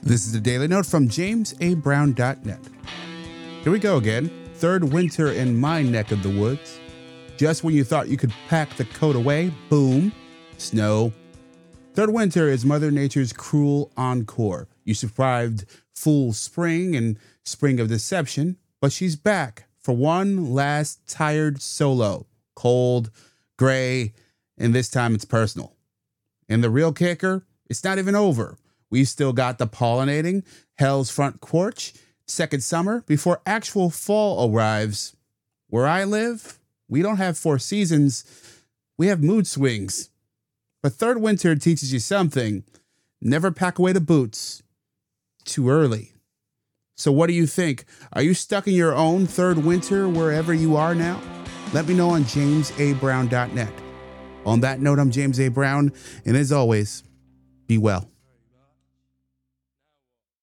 This is the Daily Note from JamesABrown.net. Here we go again. Third winter in my neck of the woods. Just when you thought you could pack the coat away, boom, snow. Third winter is Mother Nature's cruel encore. You survived full spring and spring of deception, but she's back for one last tired solo. Cold, gray, and this time it's personal. And the real kicker, it's not even over. We've still got the pollinating, hell's front porch, second summer before actual fall arrives. Where I live, we don't have 4 seasons. We have mood swings. But third winter teaches you something. Never pack away the boots too early. So what do you think? Are you stuck in your own third winter wherever you are now? Let me know on JamesABrown.net. On that note, I'm James A. Brown, and as always, be well.